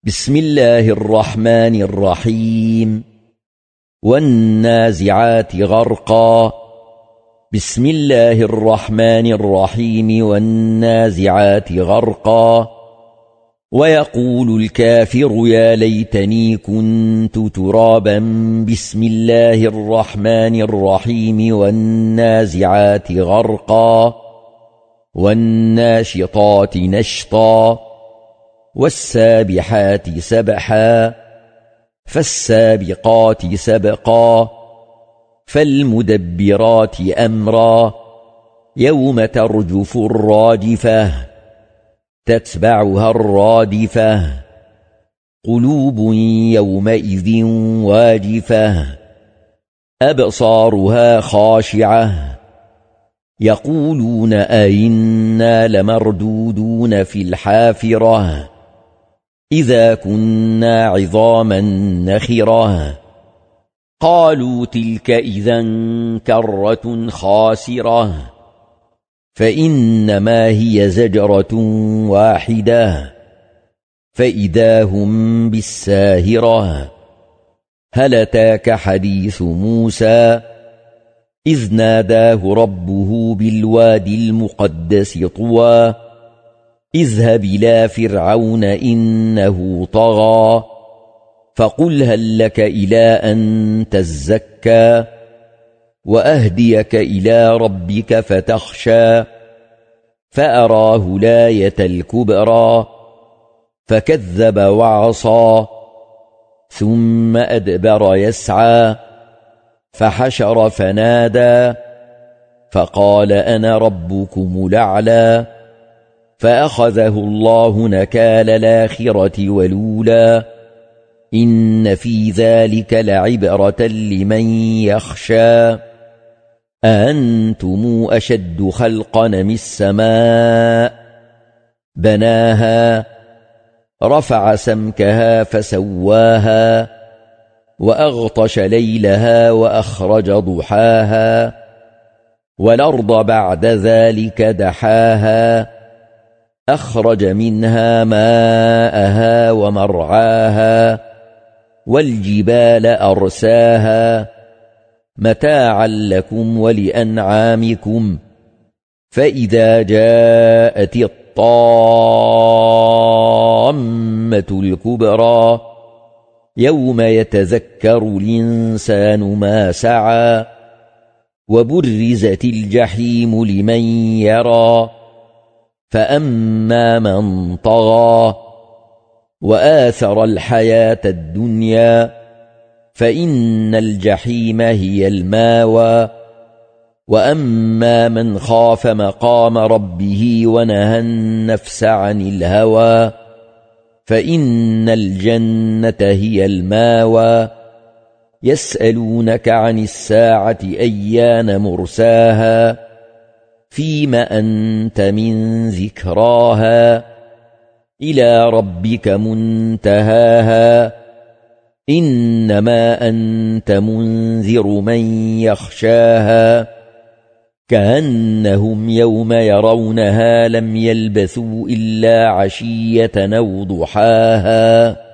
بسم الله الرحمن الرحيم والنازعات غرقا بسم الله الرحمن الرحيم والنازعات غرقا ويقول الكافر يا ليتني كنت ترابا بسم الله الرحمن الرحيم والنازعات غرقا والناشطات نشطا والسابحات سبحا فالسابقات سبقا فالمدبرات أمرا يوم ترجف الراجفة تتبعها الرادفة قلوب يومئذ واجفة أبصارها خاشعة يقولون أئنا لمردودون في الحافرة إذا كنا عظاما نخرة قالوا تلك إذا كرة خاسرة فإنما هي زجرة واحدة فإذا هم بالساهرة هل أتاك حديث موسى إذ ناداه ربه بالوادي المقدس طوى اذهب إلى فرعون إنه طغى فقل هل لك إلى أن تزكى وأهديك إلى ربك فتخشى فأراه الآية الكبرى فكذب وعصى ثم أدبر يسعى فحشر فنادى فقال أنا ربكم الأعلى فأخذه الله نكال الآخرة والأولى إن في ذلك لعبرة لمن يخشى أأنتم أشد خلقا أم السماء بناها رفع سمكها فسواها وأغطش ليلها وأخرج ضحاها والأرض بعد ذلك دحاها أخرج منها ماءها ومرعاها والجبال أرساها متاعا لكم ولأنعامكم فإذا جاءت الطامة الكبرى يوم يتذكر الإنسان ما سعى وبرزت الجحيم لمن يرى فأما من طغى وآثر الحياة الدنيا فإن الجحيم هي الماوى وأما من خاف مقام ربه ونهى النفس عن الهوى فإن الجنة هي الماوى يسألونك عن الساعة أيان مرساها فيم أنت من ذكراها إلى ربك منتهاها إنما أنت منذر من يخشاها كأنهم يوم يرونها لم يلبثوا إلا عشية أو ضحاها